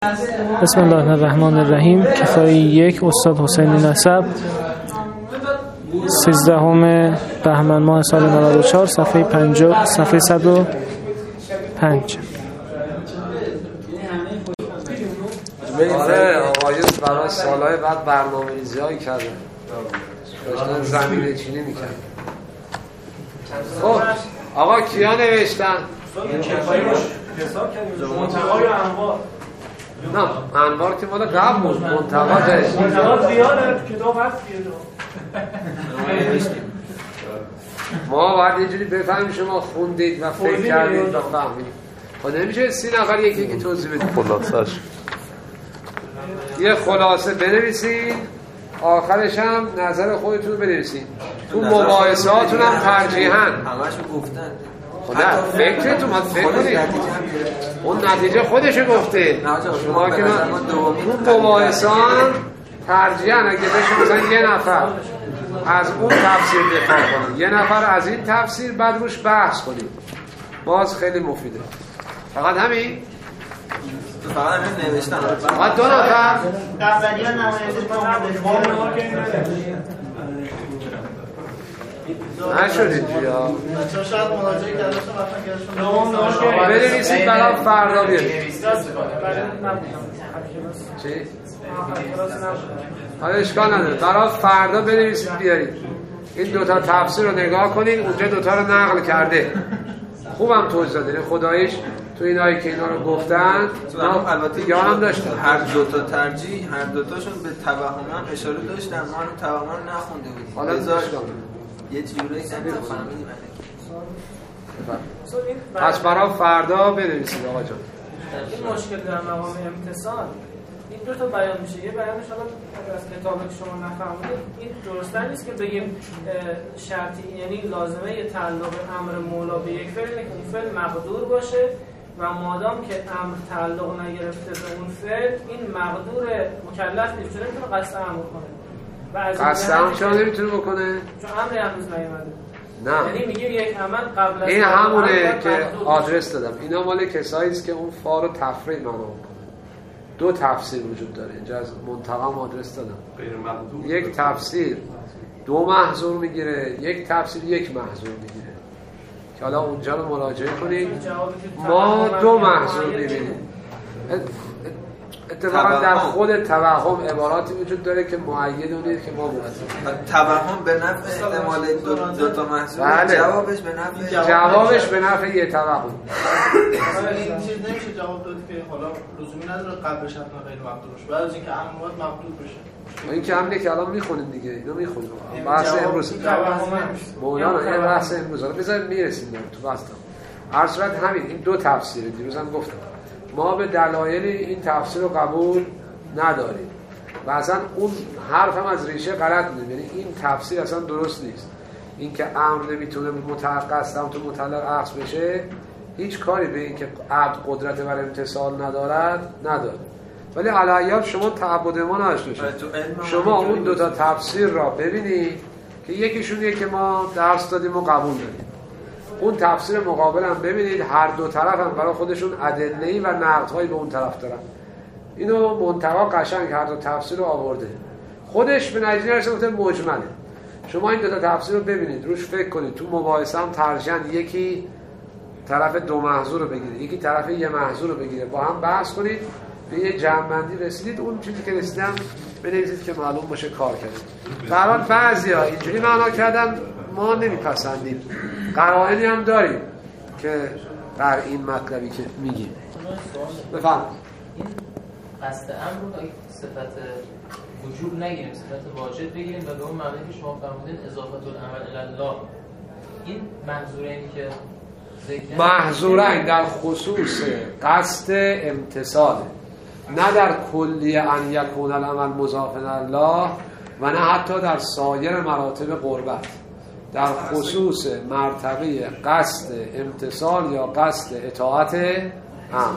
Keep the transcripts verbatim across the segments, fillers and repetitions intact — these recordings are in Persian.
بسم الله الرحمن الرحیم. کفایی یک، استاد حسینی نسب، سیزدهم بهمن ماه سال نود و چهار، صفحه پنجاه، صفحه صد و پنج. آره آقایون برای سالهای بعد برنامه ریزی هایی کرده، داشتن زمینه چینی میکرد. خب آقا کیا نوشتن؟ منتقای انوار. نه انوار که مال قبل بود، منتقا داشت. منتقا زیاده کتاب هست دیگه. ما باید یه جوری بفهمیم شما خوندید و فکر کردید و فهمیدید. خب نمیشه سی نفر یکی یکی توضیح بدید. خلاصش یه خلاصه بنویسید، آخرش هم نظر خودتون بنویسید. تو مباحثه هاتون هم ترجیحاً همشو گفتن. خدا فکرتون باید فکر کنید. اون نتیجه خودشو گفته. شما که تو مباحثه هم ترجیحاً اگه بشه مثلا یه نفر از اون تفسیر دفاع کنه، یه نفر از این تفسیر، بعد روش بحث کنید، باز خیلی مفیده. فقط همین؟ فقط همین نوشتن. فقط دو نفر؟ قبلی ها نمایزش با نشدید بیا چون شاید مراجعه کرداشتم بنویسید برای فردا بیارید. چی؟ حالا اشکال نداره، برای فردا بنویسید بیارید. این دوتا تفسیر رو نگاه کنید، اونجا دوتا رو نقل کرده، خوبم توضیح داده. خدایش تو اینایی که اینا رو گفتن البته دیگه هم داشتن، هر دوتا ترجیح، هر دوتاشون به توهم هم اشاره داشتن، ما رو توهم رو نخونده بودیم. حالا یه جوری سمت فهمیدیم. پس برای فردا بنویسید آقا جان. این مشکل در مقام امتصال این دو تا بیان میشه. یه بیانش حالا از کتابی که شما نفهمیدید این درسته نیست که بگیم شرطی، یعنی لازمه یه تعلق امر مولا به یک فعل که اون فعل مقدور باشه و مادام که امر تعلق نگرفته به اون فعل، این مقدور مکلف نیست، چون نمیتونه قصد امر کنه. قصد امر چرا نمیتونه بکنه؟ چون امری هنوز نیومده. نه یعنی میگه یک عمل قبل از این همونه که آدرس دادم. اینا مال کسایی است که اون فا رو تفرید معنا میکنه. دو تفسیر وجود داره اینجا، از منتقم آدرس دادم. یک تفسیر دو محذور میگیره، یک تفسیر یک محذور میگیره که حالا اونجا رو مراجعه کنید. ما دو محذور میبینیم. اتفاقا در خود توهم عباراتی وجود داره که مؤید اونید که ما گفتیم. توهم به نفع احتمال دو, دو تا محصول، بله. جوابش به نفع جوابش به نفع یه توهم. این چیز نمیشه جواب داد که حالا لزومی نداره قبلش حتما غیر مقدور باشه، بعد از اینکه اموات مقدور بشه. این که همینه که الان میخونیم دیگه، اینو میخونیم. بحث امروز مولانا این بحث امروز رو بذارید میرسیم تو بحث. هر صورت همین این دو تفسیر دیروز هم گفتم. ما به دلایل این تفسیر رو قبول نداریم و اصلا اون حرف هم از ریشه غلط میدونیم. یعنی این تفسیر اصلا درست نیست. این که امر نمیتونه متعقص هم تو مطلق عقص بشه، هیچ کاری به این که عبد قدرت بر امتصال ندارد نداره. ولی علیه شما تعبد ما نداشته شما اون دوتا تفسیر را ببینید که یکیشونیه که ما درس دادیم و قبول داریم، اون تفسیر مقابل هم ببینید، هر دو طرف هم برای خودشون ادله‌ای و نقدهایی به اون طرف دارن. اینو منتقا قشنگ هر دو تفسیر رو آورده، خودش به نتیجه رسیده مجمله. شما این دو تا تفسیر رو ببینید، روش فکر کنید، تو مباحثه هم ترجیحاً یکی طرف دو محذور رو بگیره، یکی طرف یه محذور رو بگیره، با هم بحث کنید، به یه جمع‌بندی رسیدید، اون چیزی که رسیدم بنویسید که معلوم باشه کار کردید. در حال بعضیا اینجوری معنا کردن ما نمیپسندیم، قرائنی هم داریم که در این مطلبی که میگیم. بفهم این قصد امر رو صفت وجوب نگیریم، صفت واجب بگیریم و به اون معنی که شما فرمودین اضافه العمل الله، این محظورینی که محظورین در خصوص قصد امتصال، نه در کلی ان یکون العمل مضافا الله و نه حتی در سایر مراتب قربت. در خصوص مرتبه قصد امتصال یا قصد اطاعت هم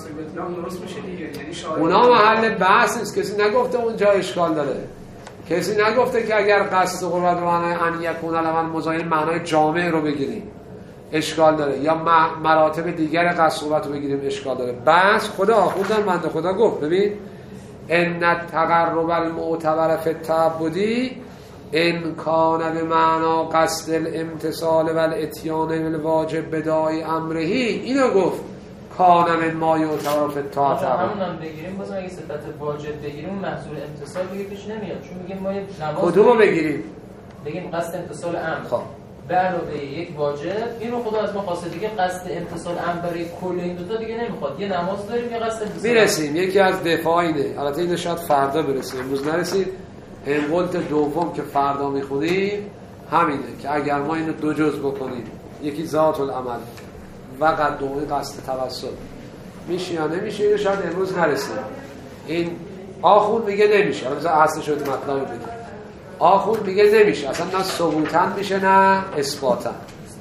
اونا محل بحث نیست. کسی نگفته اونجا اشکال داره، کسی نگفته که اگر قصد قربت رو معنای ان یکون العمل مضافا معنای جامع رو بگیریم. اشکال داره، یا مراتب دیگر قصد قوت رو بگیریم اشکال داره. بس خدا آخوندم بنده خدا گفت ببین ان التقرب المعتبر فی التعبدی ان کان به معنا قصد الامتثال و الاتیان بالواجب بدای امره، اینو گفت کان من ما یعتبر فی الطاعت. همون هم بگیریم بازم اگه صفت واجب بگیریم محصول امتثال دیگه پیش نمیاد، چون میگیم ما نماز کدومو بگیریم؟ بگیم قصد امتثال امر خب به علاوه یک واجب، اینو خدا از ما خواسته دیگه قصد امتثال امر برای کل این دوتا دیگه نمیخواد. یه نماز داریم یه قصد امتثال میرسیم. یکی از دفاع اینه، البته اینو شاید فردا برسیم، امروز نرسید. انقلت دوم که فردا میخونیم همینه که اگر ما اینو دو جز بکنیم، یکی ذات العمل و قد دومی قصد توسل، میشه یا نمیشه؟ اینو شاید امروز نرسیم. این آخون میگه نمیشه، الان بذار اصل شد مطلب بگیم. آخون میگه نمیشه، اصلا نه ثبوتن میشه نه اثباتن.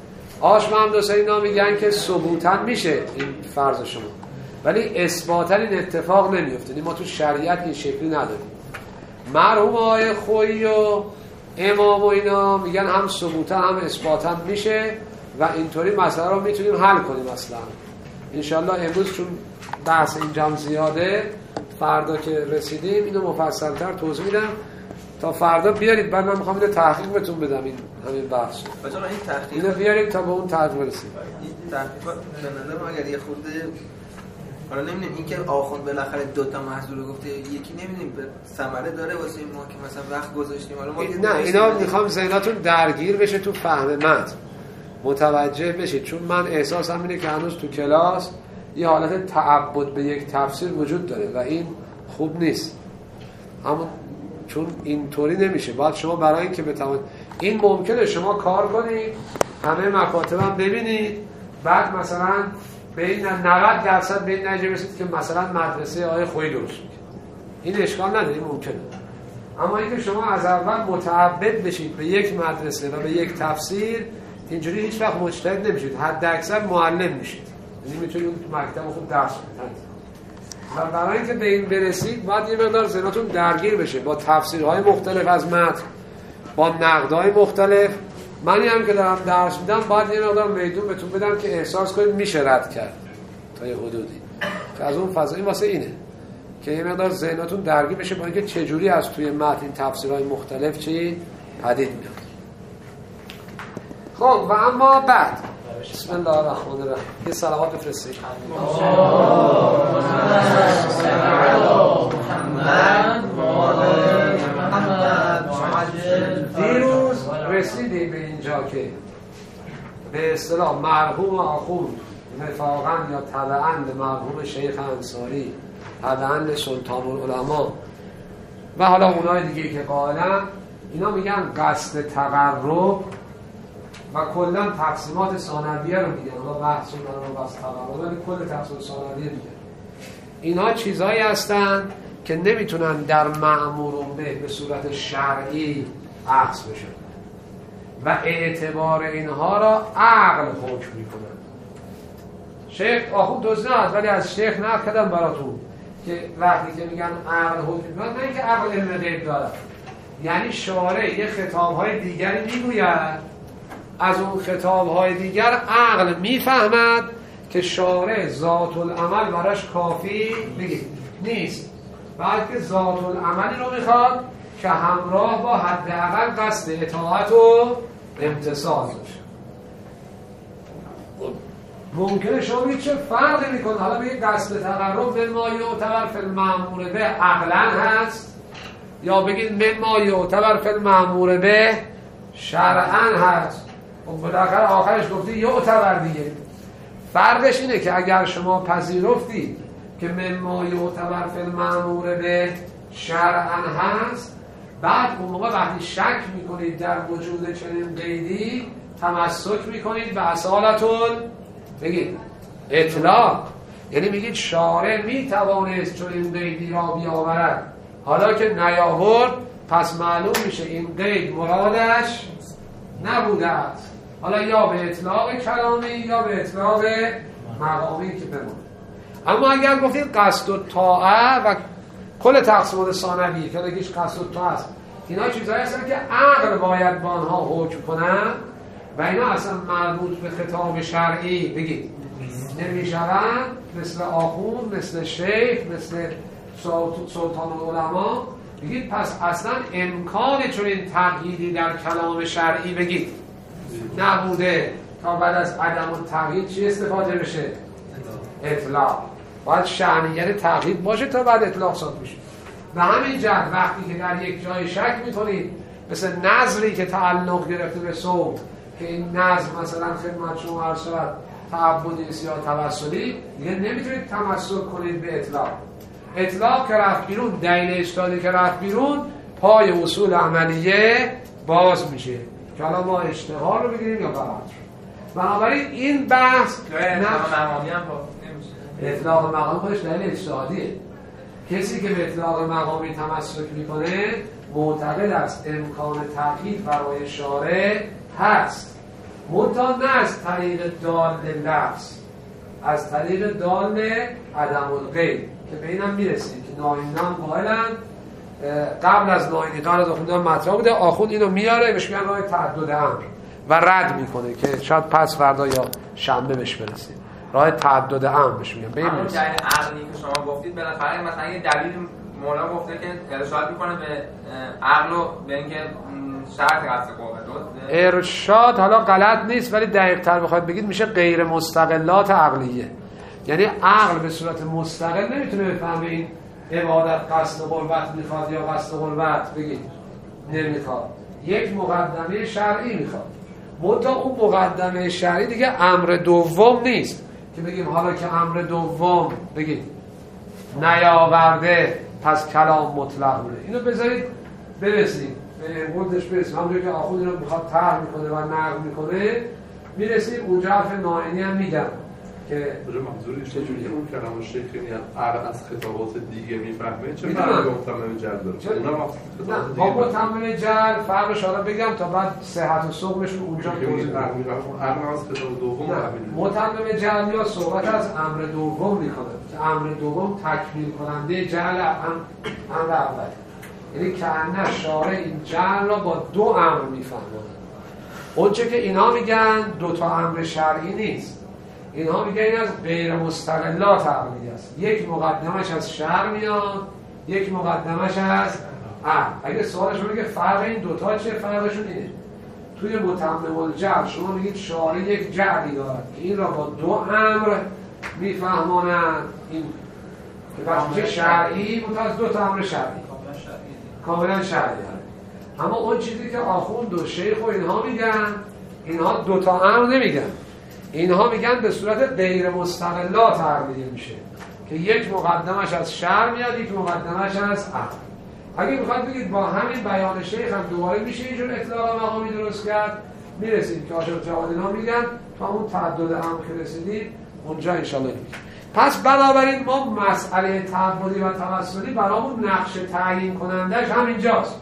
آش مهندس اینا میگن که ثبوتن میشه این فرض شما، ولی اثباتن این اتفاق نمیفته. ما تو شریعت این شکلی نداریم. مرحوم آقای خویی و امام و اینا میگن هم ثبوتن هم اثباتن میشه و اینطوری مسئله رو میتونیم حل کنیم. اصلا انشالله امروز چون بحث اینجام زیاده، فردا که رسیدیم اینو مفصل‌تر توضیح میدم تا فردا بیارید. بعد من میخوام اینو تحقیق بهتون بدم این همین بحث. بچه‌ها این تحقیق اینو بیارید تا به اون تحقیق برسیم. این تحقیقات به نظر من اگر یه خورده حالا نمیدونم این که آخوند بالاخره دو تا محصول گفته، یکی نمیدونیم به ثمره داره واسه ما که مثلا وقت گذاشتیم. حالا ما این نه اینا میخوام ذهنتون درگیر بشه تو فهم متن، متوجه بشید، چون من احساسم اینه که هنوز تو کلاس یه حالت تعبد به یک تفسیر وجود داره و این خوب نیست. همون چون اینطوری نمیشه. باید شما برای اینکه بتوانید، این ممکنه شما کار کنید، همه مکاتبم ببینید، بعد مثلا بین نود درصد به این نتیجه برسید که مثلا مدرسه آقای خویی درست میگه. این اشکال نداره، این ممکنه. اما اینکه شما از اول متعبد بشید به یک مدرسه و به یک تفسیر، اینجوری هیچ وقت مجتهد نمیشید، حد اکثر معلم میشید. یعنی میتونید تو مکتب خود درس بدید. و برای اینکه به این برسید باید یه مقدار ذهنتون درگیر بشه با تفسیرهای مختلف از متن، با نقدهای مختلف. منی هم که دارم درس میدم باید یه مقدار میدون بهتون بدم که احساس کنید میشه رد کرد تا یه حدودی، که از اون فضایی واسه اینه که یه مقدار ذهنتون درگیر بشه با اینکه چجوری از توی متن این تفسیرهای مختلف چی پدید میاد. خب و اما بعد بسم الله الرحمن الرحیم یه صلوات بفرستید. دیروز رسیدیم به اینجا که به اصطلاح مرحوم آخوند وفاقاً یا تبعاً به مرحوم شیخ انصاری، تبعاً به سلطان العلماء و حالا اونای دیگه که قائلن، اینا میگن قصد تقرب و کلا تقسیمات ثانویه رو میگن. حالا بحث رو دارم بس تقرب، ولی کل تقسیم ثانویه میگن. اینها چیزایی هستن که نمیتونن در مأمورون به به صورت شرعی عکس بشن و اعتبار اینها را عقل حکم میکنن. شیخ آخوند توضیح هست، ولی از شیخ نقل کردم براتون که وقتی که میگن عقل حکم میکنن، نه اینکه عقل علم غیب داره، یعنی شارع یه خطابهای دیگری میگوید، از اون خطابهای دیگر عقل میفهمد که شارع ذات العمل براش کافی بگید نیست، بلکه ذات العملی رو میخواد که همراه با حداقل قصد اطاعت و امتثال باشه. ممکنه شما بگید چه فرقی میکنه، حالا بگید قصد تقرب من ما یعتبر فی المأمور به عقلا هست، یا بگید من ما یعتبر فی المأمور به شرعا هست. خب بالاخره آخرش گفتی یعتبر دیگه. فرقش اینه که اگر شما پذیرفتی که من ما یعتبر فی المأمور به شرعا هست، بعد اون موقع وقتی شک میکنید در وجود چنین قیدی، تمسک میکنید به اصالتون بگید اطلاق، یعنی میگید شارع میتوانست چنین قیدی را بیاورد، حالا که نیاورد پس معلوم میشه این قید مرادش نبوده است. حالا یا به اطلاق کلامی یا به اطلاق مقامی که بمونه. اما اگر گفتید قصد و طاعه و کل تقسیمات ثانوی که دیگهش قصد و طاعه است، اینا چیزایی هستن که عقل باید با آنها حکم کنن و اینا اصلا مربوط به خطاب شرعی بگید نمیشوند، مثل آخوند، مثل شیخ، مثل سلطان العلماء بگید. پس اصلا امکان چنین تقییدی در کلام شرعی بگید نبوده تا بعد از عدم التقیید چی استفاده بشه؟ اطلاق. باید شأنیت تقیید باشه تا بعد اطلاق صادر بشه. به همین جهت وقتی که در یک جای شک می‌کنید، مثل نظری که تعلق گرفته به صوم که این نظر مثلا خدمت شما عرض شود تعبدی است یا توسلی، دیگه نمیتونید تمسک کنید به اطلاق. اطلاق که رفت بیرون، دلیل اجتهادی که رفت بیرون، پای اصول عملیه باز میشه که حالا ما اجتهاد رو بگیریم یا برعکس. بنابراین این بحث اطلاق مقامی هم نمیشه. اطلاق مقامی خودش دلیل اجتهادیه. کسی که به اطلاق مقامی تمسک میکنه معتقد است امکان تقیید برای شارع هست، منتها نه از طریق دال لفظ، از طریق دال عدم الغیب که به اینم میرسیم که ناینان قائلن. قبل از ناینیدان از آخوندان مطرح بوده، آخوند اینو میاره بهش میگن راه تعدد امر و رد میکنه که شاید پس فردا یا شنبه بهش برسیم، راه تعدد امر بهش میگن. به این همون دلیل عقلی که شما گفتید بالاخره مثلا یه دلیل مولا گفته که ارشاد میکنه به عقل و به اینکه شرط قصد قوه. ارشاد حالا غلط نیست، ولی دقیق تر بخواید بگید میشه غیر مستقلات عقلیه. یعنی عقل به صورت مستقل نمیتونه بفهمه این عبادت قصد قربت میخواد یا قصد قربت بگید نمیخواد، یک مقدمه شرعی میخواد. منتها اون مقدمه شرعی دیگه امر دوم نیست که بگیم حالا که امر دوم بگید نیاورده پس کلام مطلق بوده. اینو بذارید برسیم به قولش برسیم، همونجور که آخوند رو میخواد طرح میکنه و نقل میکنه میرسیم اونجا. حرف نائینی هم میگم که اونجا منظورش چجوری اون کلام شیخی عقل از خطابات دیگه میفهمه، چه فرقی با متمم جل داره؟ اونا نه با متمم جل فرقش حالا بگم تا بعد صحت و سقمشون اونجا توضیح میدم. عقل از خطاب دوم متمم جل یا صحبت از امر دوم میکنه که امر دوم تکمیل کننده جل امر اول، یعنی که انه شارع این جل را با دو امر میفهمه. اونچه که اینا میگن دو تا امر شرعی نیست، اینها میگن این از غیر مستقلات عقلی است. یک مقدمش از شرع میاد، یک مقدمش از عقل. اگه سوالش بگه فرق این دوتا چه؟ فرقشون اینه توی متمم الجعل شما میگید شارع یک جعلی دارد که این را با دو امر میفهمانند، این که بخش شرعی متأز دو تا امر شرعی کاملا شرعی هست. اما اون چیزی که آخوند و شیخ و اینها میگن، اینها دو تا امر نمیگن، اینها میگن به صورت غیر مستقلات عقلیه میشه که یک مقدمش از شرع میاد، یک مقدمش از عقل. اگه میخواید بگید با همین بیان شیخ هم دوباره میشه اینجور اطلاق مقامی درست کرد، میرسید که عاشق جواد اینا میگن تا اون تعدد امر که رسیدید اونجا انشالله میگه. پس بنابراین ما مسئله تعبدی و توسلی برامون نقش تعیین کنندش همینجاست،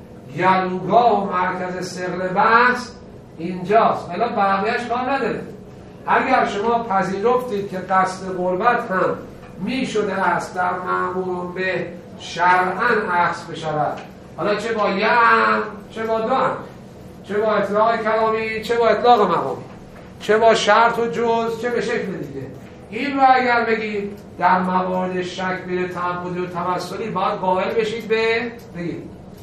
گلوگاه و مرکز ثقل بحث اینجاست، ولی بقیه‌اش کار نداره. اگر شما پذیرفتید که قصد قربت هم می شده است در مأمور به شرعاً اخذ بشود، حالا چه با یه هم چه با دو هم، چه با اطلاق کلامی چه با اطلاق مقامی، چه با شرط و جز چه به شکل دیگه، این رو اگر بگید در موارد شک بین تعبدی و توسلی باید قائل بشید به بگید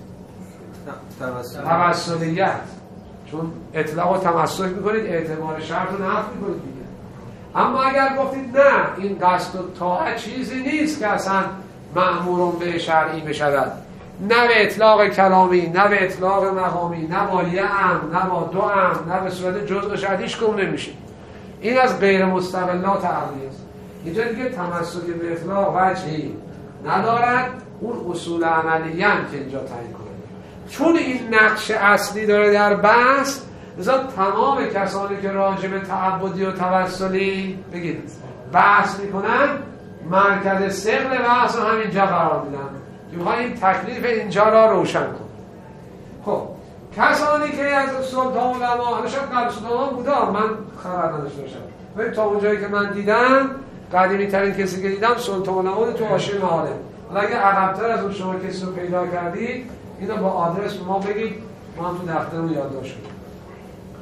توسلیت، چون اطلاق و تمسک میکنید اعتبار شرط رو نفی میکنید دیگه. اما اگر گفتید نه این قصد و طاعت چیزی نیست که اصلا مأمورون به شرعی بشود، نه به اطلاق کلامی نه به اطلاق مقامی، نه با یه امر نه با دو امر، نه به صورت جزء شرعیش کم نمیشه، این از غیر مستقلات عقلی است. اینجا دیگه تمسک به اطلاق وجهی ندارد، اون اصول عملیه که اینجا تعیین کنه. چون این نقش اصلی داره در بحث، لذا تمام کسانی که راجع به تعبدی و توسلی بگید بحث میکنن مرکز ثقل بحث رو همینجا قرار میدن که میخوان این تکلیف اینجا را روشن کن. خب کسانی که از سلطان علما، حالا شاید قبل سلطان بودا من خبر نداشته باشم، ولی تا اونجایی که من دیدم قدیمی ترین کسی که دیدم سلطان علما تو حاشیه معالم. حالا اگه عقب‌تر از اون شما کسی رو پیدا کردید اینو با آدرس به ما بگید، ما هم تو دفترمون یادداشت کنیم.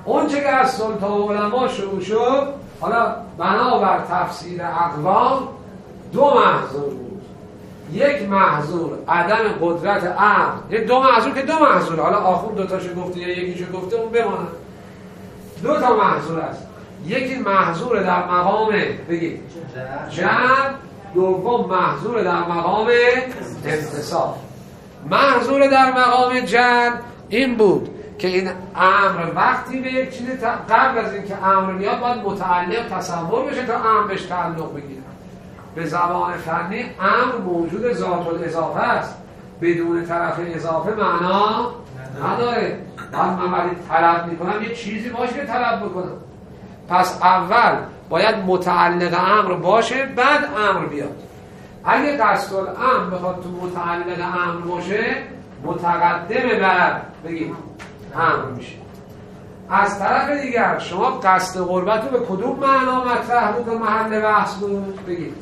اون چه که از سلطان علما شروع شد، حالا بنابر تفسیر اقوام دو محظور بود. یک محظور عدم قدرت عقل، یک دو محظور که دو محظور، حالا آخوند دوتاشو گفته یا یکیشو گفته اون بمانه. دو تا محظور است، یکی محظور در مقام بگید جمع، دوم محظور در مقام امتصال. محظور در مقام جمع این بود که این امر وقتی به یک چیزی قبل از اینکه امر میاد باید متعلق تصور بشه تا امر بهش تعلق بگیره. به زبان فنی امر موجود ذات الاضافه است، بدون طرف اضافه معنا نداره. من وقتی طلب میکنم یه چیزی باشه که طلب بکنم، پس اول باید متعلق امر باشه بعد امر بیاد. اگه قصد الامر بخواد تو متعلق امر باشه متقدم بر بگید امر میشه. از طرف دیگر شما قصد قربت رو به کدوم معنا مطرح بود و محل بحث بود؟ بگید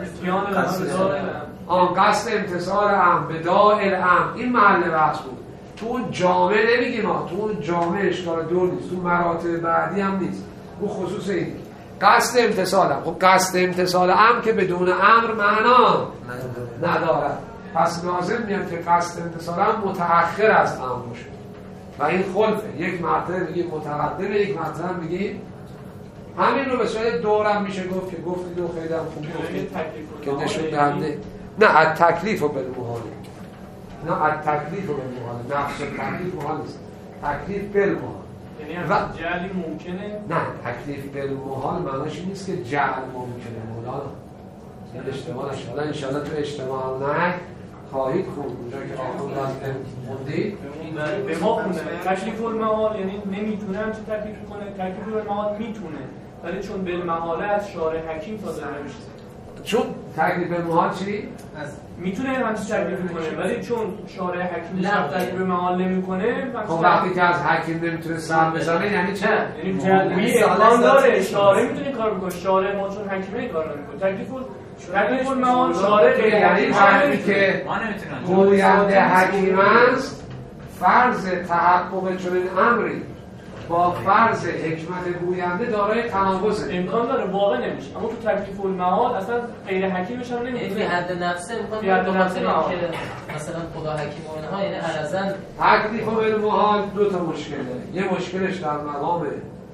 آن قصد امتصال امر به دائر امر، این محل بحث بود. تو اون جامعه نمیگیم ها، تو اون جامعه اشکال دور نیست، تو مراتب بعدی هم نیست، اون خصوص این قصد امتصال امر. خب قصد امتصال امر که بدون امر معنا ندارد، پس لازم میاد که قصد امتصال امر متأخر از امر باشه و این خلفه. یک مرتبه میگیم متقدمه، یک مرتبه میگیم همین رو به صورت دورم میشه گفت که گفتید و خیلی هم خوب گفتید که نشون دهنده نه از تکلیف و بالمحال، نه از تکلیف و بالمحال، نفس تکلیف محال نیست، تکلیف بالمحال. یعنی و جعلی ممکنه؟ نه، تکلیف بالمحال معناش این نیست که جعل ممکنه. مولانا این اشتباه نشه. حالا انشاءالله تو اجتماع نه خواهید خوند اونجا که آخوند از موندید به ما خونده تکلیف المحال یعنی نمیتونه همچه تکلیف کنه. تکلیف المحال میتونه ولی چون بالمحاله از شارع حکیم صادر نمیشه. چون تکلیف المحال چی؟ میتونه همچه تکلیف کنه ولی چون شارع حکیم تکلیف المحال نمیکنه. خب وقتی که از حکیم نمیتونه سر بزنه یعنی چه؟ یعنی جلوی امکان داره شارع میتونه کار بکنه، شارع ما چون حکیمه کار نمیکنه. تکلیف تکلیف المحال شارع غیر یعنی وقتی که گوینده حکیم است فرض تحقق چنین امری با فرض حکمت گوینده دارای تناقض امکان داره واقع نمیشه، اما تو تکلیف المحال اصلا غیر حکیمش هم نمیتونه. یعنی حد نفسه امکان داره که مثلا خدا حکیم و اینها، یعنی علزن تکلیف المحال دو تا مشکل داره. یه مشکلش در مقام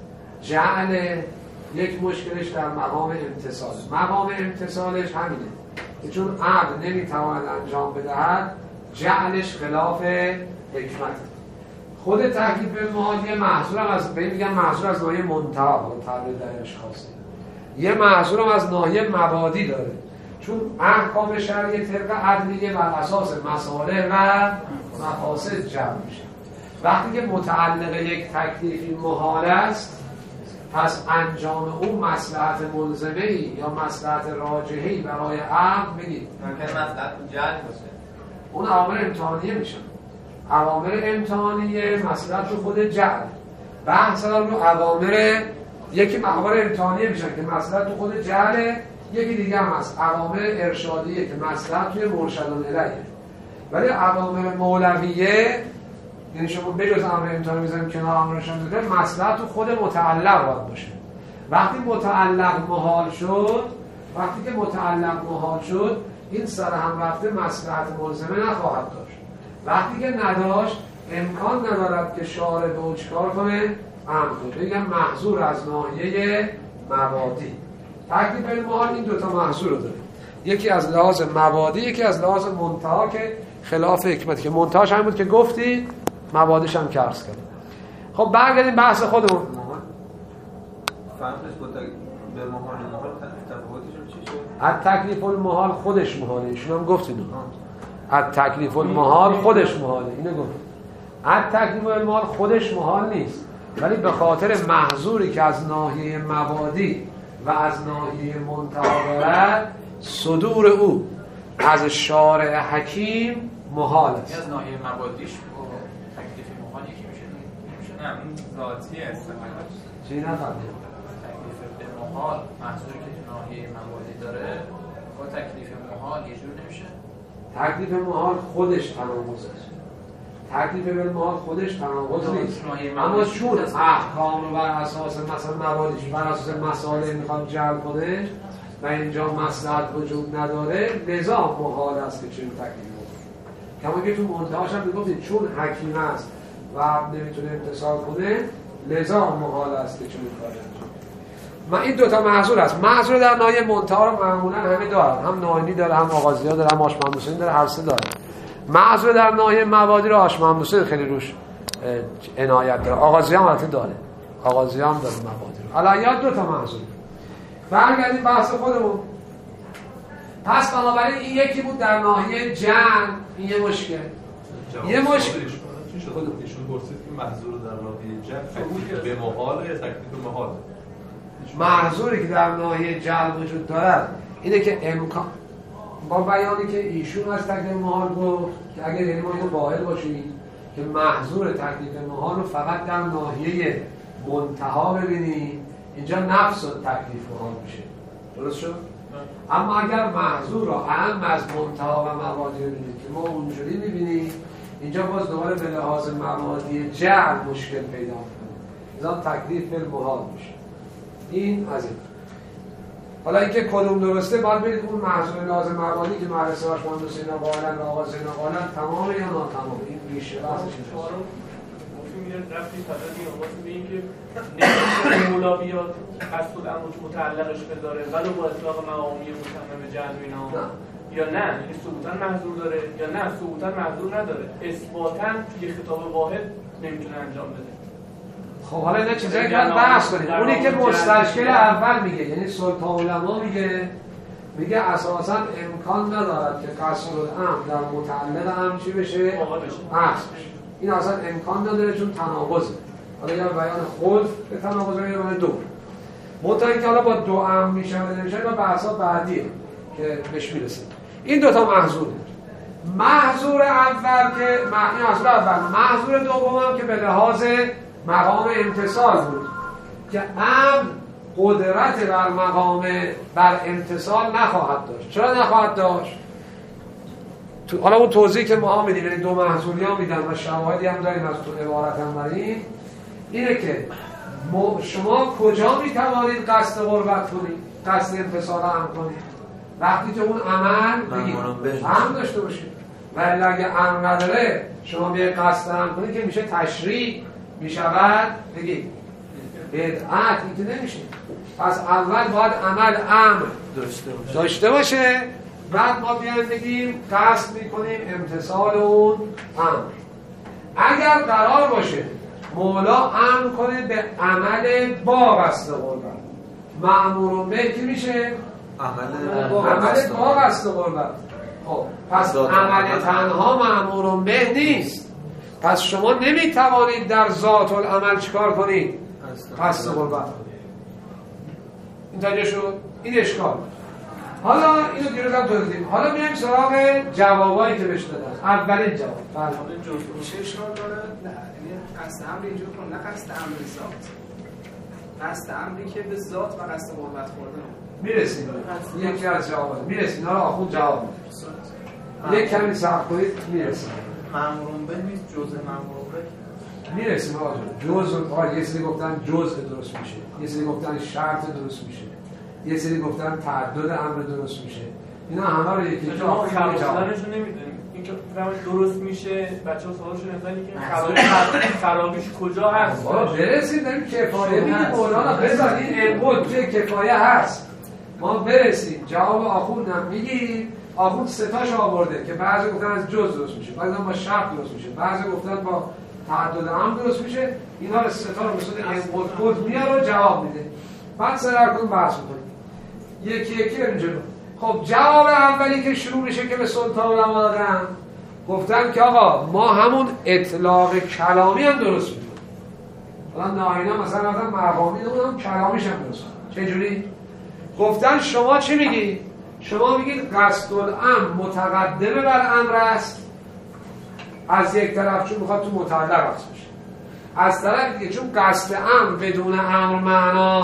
جعل، یک مشکلش در مقام امتصال. مقام امتصالش همینه که چون عقل نمیتواند انجام بدهد جعلش خلاف حکمت. خود تکلیف المحال یه محظور هم از بین میگن محظور از ناحیه منتهی و تعبیر درش خواسته، یه محظور هم از ناحیه مبادی داره، چون احکام شرعی طبق عدلیه بر اساس مصالح و مفاسد جمع میشه. وقتی که متعلق یک تکلیفی محال است پس انجام اون مصلحت ملزمه‌ای یا مصلحت راجحه‌ای برای عقل بگید ممکنه مصلحت جعل باشه، اون عوامل امتحانیه میشن. عوامل امتحانیه مصلحت رو خود جعل، بحث رو عوامل یکی عوامل امتحانیه میشن که مصلحت رو خود جعل، یکی دیگه هم هست عوامل ارشادیه که مصلحت توی مرشدالعلیه. ولی عوامل مولویه یعنی شما بجز امر امتحانی میذاریم کنار امرشان دیگه مصلحت تو خود متعلق باید باشه. وقتی متعلق محال شد وقتی که متعلق محال شد این سر هم رفته مصلحت ملزمه نخواهد داشت. وقتی که نداشت امکان ندارد که شارع به او چکار کنه؟ امر کنه. بگم محظور از ناحیه مبادی. تکلیف المحال این دوتا محظور رو داره، یکی از لحاظ مبادی یکی از لحاظ منتهی که خلاف حکمت، که منتهاش هم بود که گفتی مبادش هم که عرض کردیم. خب برگردیم بحث خودمون. فرقش با به محال محال تفاوتش چی شد؟ از تکلیف المحال خودش محاله، ایشون هم گفت اینو. از تکلیف المحال خودش محاله، اینو گفت. از تکلیف المحال خودش محال نیست، ولی به خاطر محظوری که از ناحیه مبادی و از ناحیه منتهی دارد صدور او از شارع حکیم محال است. از ناحیه مبادیش با تکلیف محال یکی میشه؟ نه اون ذاتی استفادهش چی نفهمید؟ تکلیف به محال محظوری که تو ناحیه مبادی داره با تکلیف محال یه جور نمیشه؟ تکلیف محال خودش تناقض است. تکلیف بالمحال خودش تناقض نیست، اما چون احکام رو بر اساس مثلا موادش بر اساس مسائل میخواد جلب کنه و اینجا مصلحت وجود نداره، لذا محال است که چنین تکلیفی بکنه. کما که تو منتهاش هم میگفتید چون حکیم است و نمیتونه امتثال کنه، لذا محال است که چنین کاری انجام بده. من این دو تا محظور هست. محظور در ناحیه منتها رو معمولا همه دارن، هم ناینی داره، هم آغازی‌ها داره، هم آشمندوسین داره، هر سه داره. محظور در ناحیه مبادی رو آشمندوسین خیلی روش عنایت داره، آغازی‌ها هم البته داره، آغازی‌ها هم داره مبادی رو. حالا یا دو تا محظور. برگردیم بحث خودمون. پس بنابراین این یکی بود در ناحیه جمع، این یه مشکل. یه مشکل چی شد؟ ایشون پرسید که محظور در ناحیه جمع تکلیف به محال یا تکلیف به محال؟ محظوری که در ناحیه جلب وجود دارد اینه که امکان با بیانی که ایشون از تکلیف محال گفت که اگر یعنی ما اینو قائل باشیم که محظور تکلیف محال رو فقط در ناحیه منتها ببینیم، اینجا نفس و تکلیف محال میشه. درست شد؟ اما اگر محظور رو اهم از منتها و مبادی ببینیم که ما اونجوری میبینیم، اینجا باز دوباره به لحاظ مبادی جعل مشکل پیدا کنیم، اینجا تکلیف بالمحال میشه. این از این. حالا اینکه کدوم درسته باید برید اون محظور لازم مبانی که مدرسه آشمندوسین قائلن و آغازین قائلن تمام یا ناتمام، این ریشه بحثش اینجاست. مفتی میره رفتی فضایی آغازی به این که نمیشه مولا بیاد قصد الامر متعلقش بداره ولو با اطلاق مقامی مصمم جلب اینا، یا نه این ثبوتاً محظور داره یا نه ثبوتاً محظور نداره، اثباتاً توی خطاب واحد نمیتونه انجام بده. خب حالا اینا چیزایی که باید بحث کنیم. اونی که مستشکل اول میگه، یعنی سلطان علما میگه میگه اساساً امکان ندارد که قصد الامر در متعلق هم چی بشه؟ عکس بشه. این اصلا امکان نداره چون تناقضه. حالا یا بیان خود به تناقض یا بیان دو. منتها که حالا با دو امر میشه و نمیشه با بحثا بعدیه که بهش میرسه. این دو تا محظور بود. محظور اول که محظور اول، محظور دوم که به لحاظ مقام امتصال بود که امر قدرت بر مقام بر امتصال نخواهد داشت. چرا نخواهد داشت؟ تو حالا اون توضیحی که ما میدیم، یعنی دو محظوری ها میدن و شواهدی هم داریم از تو عبارت هم بریم، اینه که شما کجا میتوانید قصد قربت کنید، قصد امتصال هم کنید؟ وقتی که اون عمل بگید هم داشته باشید. ولی اگه امر نداره شما بیاید قصد هم کنید که میشه تشریع، میشود بگید بدعت، این که نمیشه. پس اول باید عمل امر داشته باشه, داشته باشه. بعد ما بیایم بگیم قصد میکنیم امتصال اون امر. اگر قرار باشه مولا امر کنه به عمل با قصد قربت، مأمور به کی میشه؟ عمل با قصد قربت. خب پس عمل تنها مأمور به نیست. پس شما نمیتوانید در ذات العمل چیکار کنید؟ قصد قربت. این تاجه شد؟ این اشکال. حالا اینو دیروز هم توضیح دادیم. حالا میایم سراغ جوابایی که بهش دادن. اولین جواب. بله. میشه اشکال داره؟ نه، یعنی قصد امر اینجور کن، نه قصد امر ذات. قصد امری که به ذات و قصد قربت خورده. میرسیم. یکی از جوابات. میرسیم. حالا آخوند جواب میده. یک کمی صبر کنید میرسیم. مأمورون به نیست جزء مأمور به میرسیم آقا جان. جزء آقا یه سری گفتن جزء درست میشه، یه سری گفتن شرط درست میشه، یه سری گفتن تعدد امر درست میشه. اینا همه رو یکی جا آخر خرابشو نمیدونیم. این که درست میشه بچه‌ها سوالشون اینه که خرابیش کجا هست؟ آقا برسیم داریم کفایه میگیم مولانا بذار این انقد که کفایه هست. ما برسیم جواب آخوند هم میگیم. آخوند ستاش آورده که بعضی گفتن از جز درست میشه، بعضی با شرط درست میشه، بعضی گفتن با تعدد امر درست میشه. اینا رو ستا رو مثلا انقد کد میاره و جواب میده. بعد سرر کن بحث میکنیم یکی یکی بریم جلو. خب جواب اولی که شروع میشه که به سلطان علما دادن، گفتن که آقا ما همون اطلاق کلامی هم درست میکنیم. حالا ناینا مثلا آدم مقامی اون هم کلامیش هم درست میکنیم. چجوری؟ گفتن شما چی میگی؟ شما میگید قصد الامر متقدمه بر امر است از یک طرف چون میخواد تو متعلق عکس بشه، از طرف دیگه چون قصد امر بدون امر معنا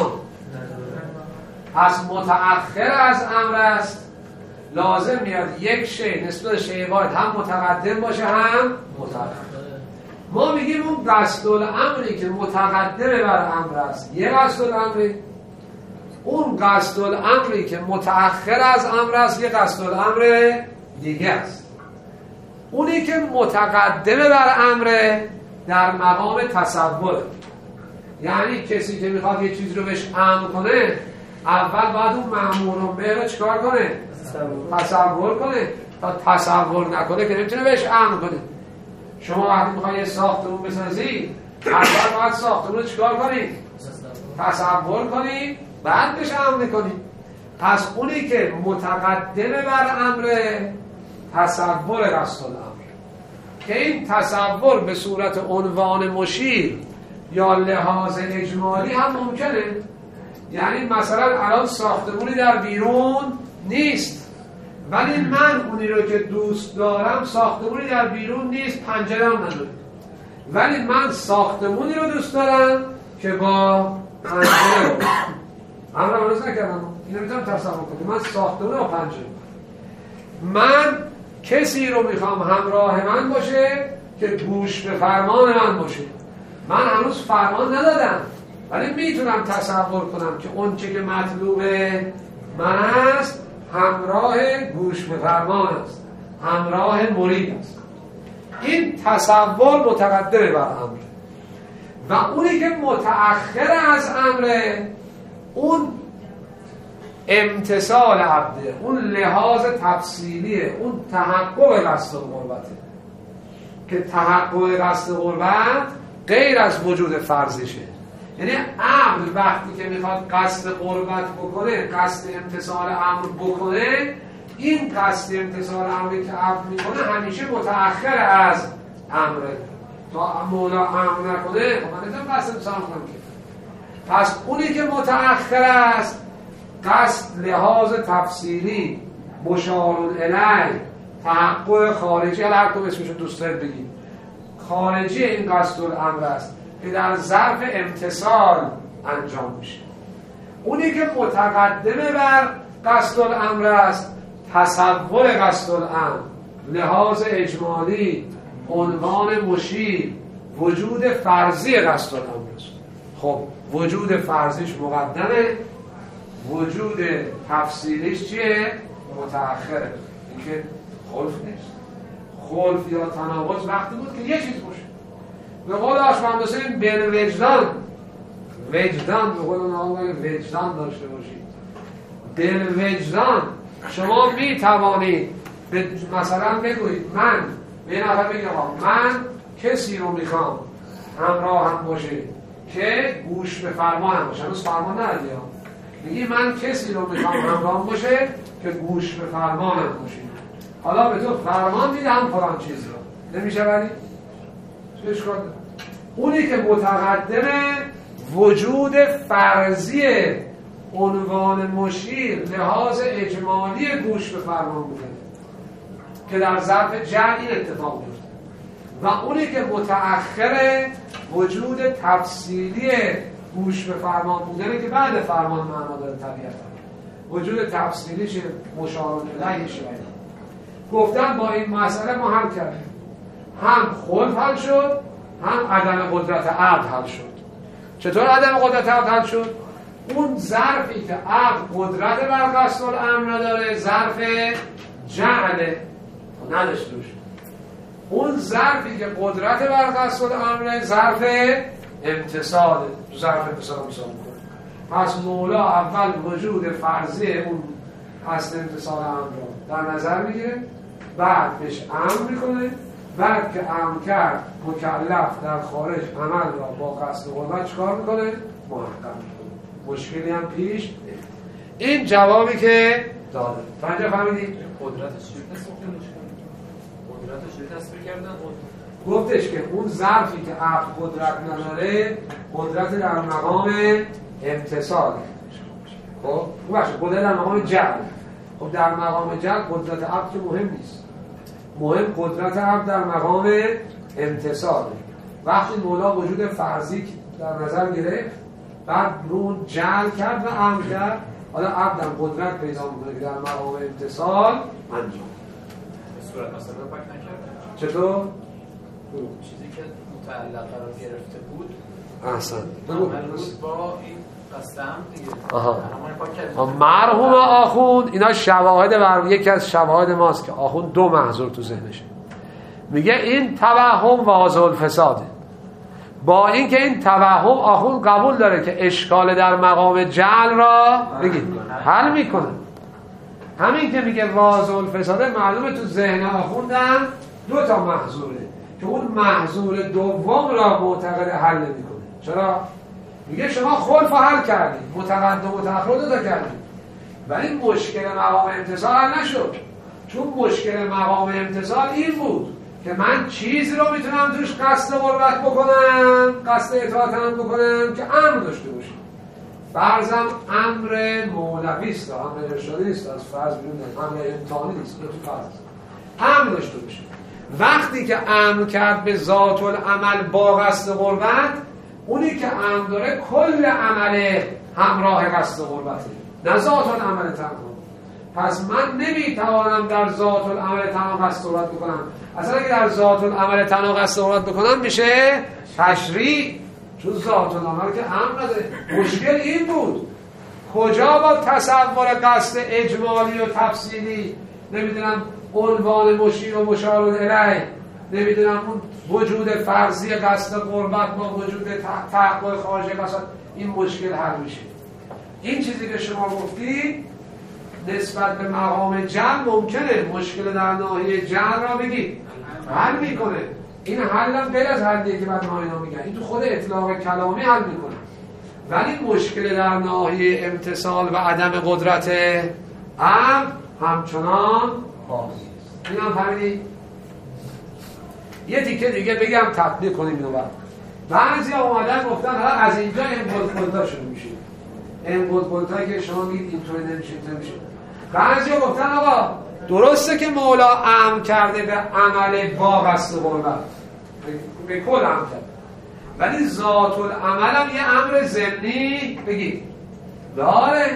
از متأخر از امر است، لازم میاد یک شی نسبت شی واحد هم متقدم باشه هم متأخر. ما میگیم اون قصدالامری که متقدم بر امر است یه قصدالامری، اون قصدالامری که متأخر از امر است یه قصدالامر دیگه است. اونی که متقدم بر امره در مقام تصور، یعنی کسی که میخواد یه چیز رو بهش امر کنه اول باید اون مأمور به رو چیکار کنه؟ تصور کنه. تا تصور نکنه که نمیتونه بهش امر کنه. شما وقتی میخوای یه ساختمون بسازی اول باید ساختمون رو چیکار کنی؟ تصور کنی بعد بهش امر کنی. پس اونی که متقدم بر امره تصور قصدالامر، که این تصور به صورت عنوان مشیر یا لحاظ اجمالی هم ممکنه. یعنی مثلا الان ساختمونی در بیرون نیست ولی من اونی رو که دوست دارم ساختمونی در بیرون نیست، پنجره هم نداره، ولی من ساختمونی رو دوست دارم که با پنجره رو من رو منوز نکردم. اینو میتونم تصور کنم من ساختمون با پنجره، من کسی رو میخوام همراه من باشه که گوش به فرمان من باشه. من هنوز فرمان ندادم ولی میتونم تصور کنم که اون چه که مطلوب من است همراه گوش به فرمان است، همراه مرید است. این تصور متقدم بر امر. و اونی که متأخر از امره اون امتصال عبده، اون لحاظ تفصیلیه، اون تحقق قصد قربته که تحقق قصد قربت غیر از وجود فرضشه. یعنی عبد وقتی که میخواد قصد قربت بکنه، قصد امتصال امر بکنه، این قصد امتصال امری که عبد میکنه همیشه متأخر از امره. تا مولا امر نکنه من نمیتونم قصد امتصال کنم که. پس اونی که متأخر است قصد لحاظ تفصیلی، مشارون الی، تحقق خارجی، هر کدوم اسمشو دوست دارید بگید، خارجی این قصد الامر است که در ظرف امتصال انجام میشه. اونی که متقدمه بر قصد الامر است تصور قصد الامر، لحاظ اجمالی، عنوان مشیر، وجود فرضی قصد الامر است. خب وجود فرضیش مقدمه، وجود تفصیلیش چیه؟ متأخره. این که خلف نیست. خلف یا تناقض وقتی بود که یه چیز باشه. به قول آشمندوسه این بین وجدان، وجدان به قول اون آقای وجدان داشته باشید. دل وجدان شما می توانید مثلا بگویید من به این نفر بگید آقا من کسی رو میخوام همراه هم باشه که گوش به فرمانم باشه. هنوز فرمان نداری ها. میگی من کسی رو میخوام همراه باشه که گوش به فرمانم باشه. حالا به تو فرمان میدم فلان چیز رو نمیشه ولی چه اشکال داره؟ اونی که متقدمه وجود فرضی عنوان مشیر لحاظ اجمالی گوش به فرمان بوده که در ظرف جمع این اتفاق میفته. و اونی که متأخره وجود تفصیلی گوش به فرمان بودنه که بعد فرمان معنا داره طبیعتا. وجود تفصیلیش مشارون الیهش گفتن با این مسئله ما هم کردیم. هم خلف حل شد هم عدم قدرت عبد حل شد. چطور عدم قدرت عبد حل شد؟ اون ظرفی که عبد قدرت بر قصد الامر نداره ظرف جعله نداشته باشه. اون ظرفی که قدرت بر قصد الامر ظرف امتصاله. ظرف امتصال امتصال میکنه. پس مولا اول وجود فرضی اون قصد امتصال امر رو در نظر میگیره، بعد بهش امر میکنه، بعد که امر کرد مکلف در خارج عمل را با قصد قربت چکار میکنه؟ محقق میکنه. مشکلی هم پیش نیست. این جوابی که داده. پنجا فهمیدید؟ قدرت شرکت قدرت شرکت بکردن گفتش که اون ظرفی که عقل قدرت نداره قدرت در مقام امتصال. خب اون باشه قدرت در مقام جعل. خب در مقام جعل قدرت عقل که مهم نیست. مهم قدرت عقل در مقام امتصال. وقتی مولا وجود فرضی در نظر گرفت بعد رو جعل کرد و امر کرد، حالا عقل قدرت پیدا میکنه که در مقام امتصال انجام. به صورت مثلا پاک نکرد. چطور؟ چیزی که متعلق قرار گرفته بود احسن عمل بود با این قصد هم دیگه. آها مرحوم آخوند اینا شواهد بر یکی از شواهد ماست که آخوند دو محظور تو ذهنشه. میگه این توهم واضح الفساده. با اینکه این توهم آخوند قبول داره که اشکال در مقام جعل را بگید حل میکنه. همین که میگه واضح الفساده معلومه تو ذهن آخوندم دو تا محظوره که اون محظور دوم را معتقد حل نمیکنه. چرا؟ میگه شما خلف رو حل کردید، متقدم و متأخر رو دو تا کردید، ولی مشکل مقام امتصال حل نشد. چون مشکل مقام امتصال این بود که من چیزی رو میتونم توش قصد قربت بکنم، قصد اطاعت هم بکنم که امر داشته باشم. فرضم امر مولوی است، امر ارشادی نیست، از فرض بیرون نیست، امر امتحانی نیست، تو فرض امر داشته باشه. وقتی که امر کرد به ذات العمل با قصد قربت، اونی که امر داره کل عمل همراه قصد قربته، نه ذات العمل تنها. پس من نمیتوانم در ذات العمل تنها قصد قربت بکنم. اصلا اگه در ذات العمل تنها قصد قربت بکنم میشه تشریع، چون ذات العمل که امر نداره. مشکل این بود کجا با تصور قصد اجمالی و تفصیلی، نمیدونم عنوان مشیر و مشار الیه، نمیدونم اون وجود فرضی قصد قربت با وجود تحقق خارج قصد، این مشکل حل میشه. این چیزی که شما گفتی نسبت به مقام جعل ممکنه مشکل در ناحیه جعل را بگید حل میکنه. این حل هم غیر از حلیه که بعد ما اینا میگن، این تو خود اطلاق کلامی حل میکنه. ولی مشکل در ناحیه امتصال و عدم قدرت امر همچنان باقی است. این هم فهمیدی؟ یه تیکه دیگه بگم تطبیق کنیم اینو. بعد بعضی ها اومدن گفتن حالا از اینجا انقلط پلتا شروع میشه، انقلط پلتایی که شما میگید اینطوری نمیشه اینطوری میشه. بعضی ها گفتن آقا درسته که مولا امر کرده به عمل با قصد قربت، به کل امر کرده، ولی ذات العمل هم یه امر ضمنی بگید داره.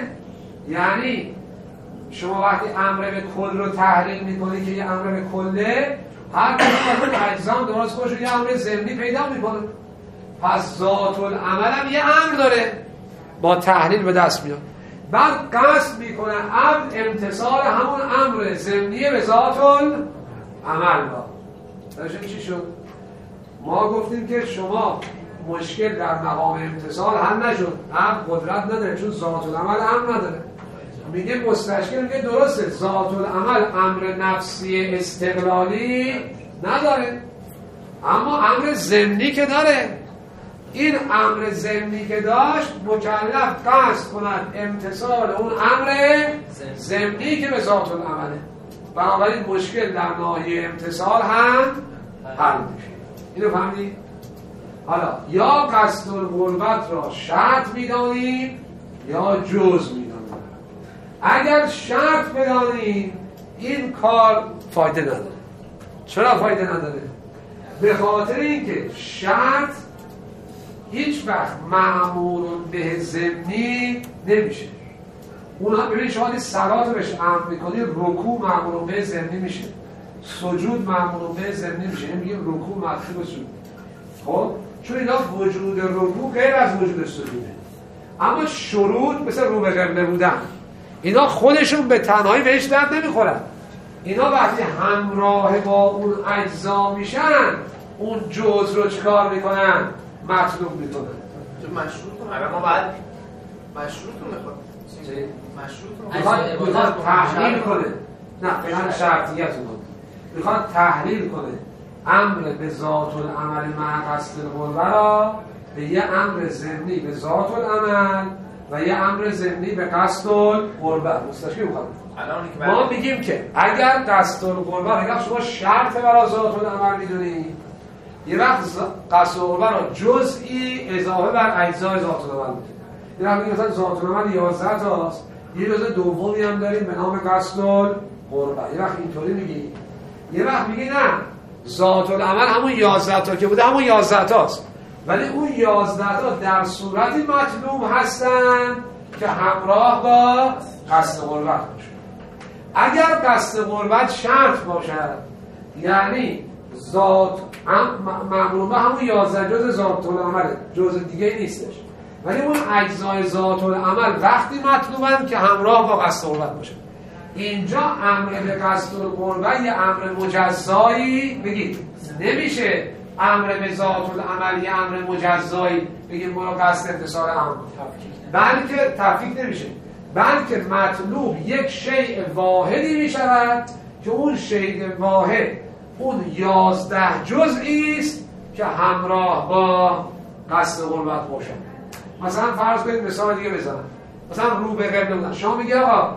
یعنی شما وقتی امر به کل رو تحلیل میکنی که یه امر به کله، هر کدوم از اجزام درست باشه یه امر ضمنی پیدا میکنه. پس ذات العمل هم یه امر داره، با تحلیل به دست میاد. بعد قصد میکنه عبد امتصال همون امر ضمنی به ذات العمل را. درشون چی شد؟ ما گفتیم که شما مشکل در مقام امتصال حل نشد، عبد قدرت نداره چون ذات العمل امر نداره. میگه مستشکل میگه درسته ذات العمل امر نفسی استقلالی نداره، اما امر ضمنی که داره. این امر ضمنی که داشت مکلف قصد کند امتصال اون امر ضمنی که به ذات العمله. بنابراین مشکل در ناحیه امتصال هم حل میشه. اینو فهمیدید؟ حالا یا قصد القربت را شرط میدانیم یا جز میدانیم. اگر شرط بدانیم این کار فایده نداره. چرا فایده نداره؟ به خاطر اینکه شرط هیچ وقت مأمور به ضمنی نمیشه. اونا ببینید شما این صلات رو بهش امر میکنی، رکوع مأمور به ضمنی میشه، سجود مأمور به ضمنی میشه. این میگیم رکوع مطلوب سجود. خب چون اینا وجود رکوع غیر از وجود سجوده، اما شروط مثل رو به قبله بودن اینا خودشون به تنهایی بهش درد نمیخورن. اینا وقتی همراه با اون اجزا میشن اون جز رو چکار میکنن؟ مطلوب میکنن. مشروط رو ما بعد مشروط رو میخواد مشروط رو میخواد تحلیل کنه. نه فعلا شرطیت رو میخواد تحلیل کنه امر به ذات العمل مع قصد القربه را به یه امر ضمنی به ذات العمل و یه امر ضمنی به قصد القربه مستشکل میخواد. ما میگیم که اگر قصد القربه اگر شما شرط برای ذات العمل میدونی، یه وقت قصد القربه را جزئی اضافه بر اجزای ذات العمل میکنه. یه وقت میگیم مثلا ذات العمل یازده تاست، یه جزء دومی هم داریم به نام قصد القربه. یه وقت اینطوری میگی، یه وقت میگی نه ذات العمل همون یازده تا که بوده همون یازده تاست، ولی اون یازده تا در صورتی مطلوب هستن که همراه با قصد قربت باشه. اگر قصد قربت شرط باشد، یعنی ذات مأمور به همون یازده جز ذات العمله، جز دیگه نیستش. ولی اون اجزای ذات العمل وقتی مطلوبن که همراه با قصد قربت باشه. اینجا امر به قصد قربت یه امر مجزایی بگید نمیشه. امر به ذات العمل یه امر مجزایی بگید برو قصد اتصال امر، بلکه تفکیک نمیشه، بلکه مطلوب یک شیء واحدی میشود که اون شیء واحد اون یازده جزئی است که همراه با قصد قربت باشن. مثلا فرض کنید مثال دیگه بزنم، مثلا رو به قبله بودن. شما میگه آقا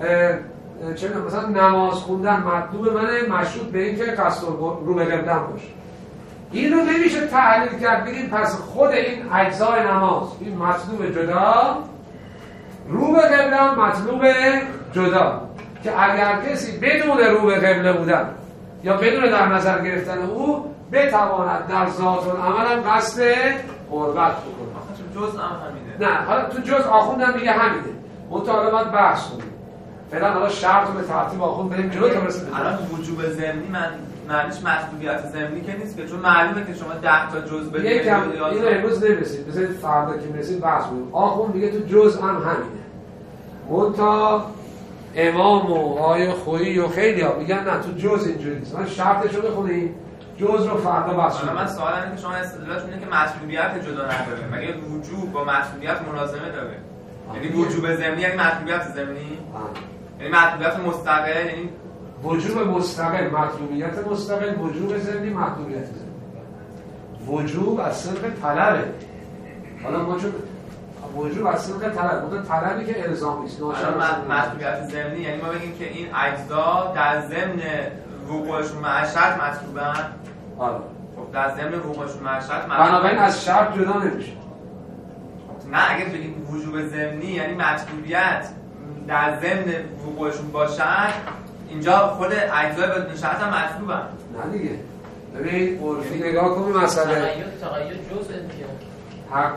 چه میگم مثلا نماز خوندن مطلوب منه مشروط به این که قصد رو به قبله باشه. این رو نمیشه تحلیل کرد بگیم پس خود این اجزای نماز این مطلوب جدا، رو به قبله مطلوب جدا، که اگر کسی بدون رو به قبله بودن یا بدون در نظر گرفتن او بتواند در ذات العمل هم قصد قربت بکنه. جز هم همینه. نه حالا تو جز آخوندم میگه همینه، منطقه باید بحث کنیم. فعلا حالا شرط رو به ترتیب آخوند بریم جلو تا برسیم. الان وجوب ضمنی من معنیش مطلوبیت ضمنی که نیست که، چون معلومه که شما ده تا جز بدید. یکم اینو امروز نمی‌رسید، بذارید فردا که برسید بحث کنیم. آخوند میگه تو جز هم همینه. منتها امام و آیه خویی و خیلی ها میگن نه تو جز اینجوری نیست. من شرطش رو بخونیم، جز رو فردا بحث کنیم. من سوال اینه که شما استدلالش اینه که مطلوبیت جدا نداره، مگه وجوب با مطلوبیت ملازمه داره؟ یعنی وجوب ضمنی یعنی مطلوبیت ضمنی؟ یعنی مطلوبیت مستقل، یعنی وجوب مستقل مطلوبیت مستقل، وجوب ضمنی مطلوبیت ضمنی. وجوب از صدق طلبه. حالا ما چون وجوب از صدق طلب بوده، طلبی که الزامی است. مطلوبیت ضمنی یعنی ما بگیم که این اجزا در ضمن وقوعشون مع شرط مطلوبن. آره. خب در ضمن وقوعشون مع شرط مطلوبن. بنابراین از شرط جدا نمیشه. نه اگه بگیم وجوب ضمنی یعنی مطلوبیت در ضمن وقوعشون باشن، اینجا خود اجزای بدون شرط هم مطلوبن. نه دیگه. ببین عرفی نگاه کنیم مسئله. تقید تقید جزء دیگه. حق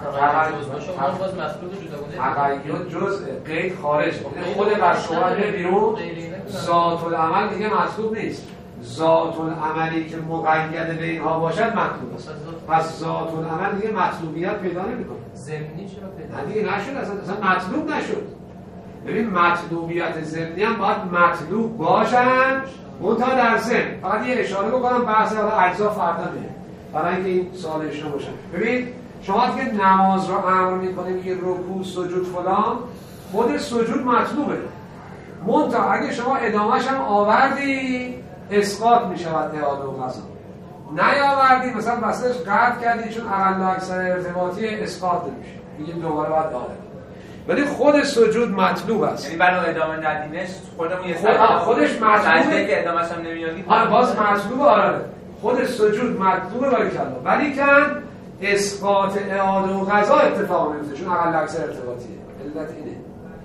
تقید جزء قید خارج. خود قصد بیرون ذات العمل دیگه مطلوب نیست. ذات العملی که مقید به اینها باشد مطلوب است. پس ذات العمل دیگه مطلوبیت پیدا نمی‌کنه. ضمنی چرا پیدا؟ نه دیگه نشد، اصلا اصلا مطلوب نشد. ببین مطلوبیت ضمنی هم باید مطلوب باشن منتها در ضمن. فقط یه اشاره بکنم بحث حالا اجزا فردا میاد برای اینکه این سوال اشاره باشه. ببین شما که نماز رو امر می‌کنید میگه رکوع سجود فلان، خود سجود مطلوبه. منتها اگه شما ادامهش هم آوردی اسقاط میشود اعاده و قضا. نیاوردی مثلا واسهش قطع کردی چون اقل و اکثر ارتباطی اسقاط نمیشه، میگیم دوباره باید اعاده. ولی خود سجود مطلوب است. یعنی برای ادامه ندینش خودمون یه خود خودش مطلوبه که ادامهش هم نمیادی. آره باز مطلوبه. آره خود سجود مطلوبه باریکلا، ولی کن اسقاط اعاده و قضا اتفاق نمیفته چون اقل اکثر ارتباطیه. علت اینه.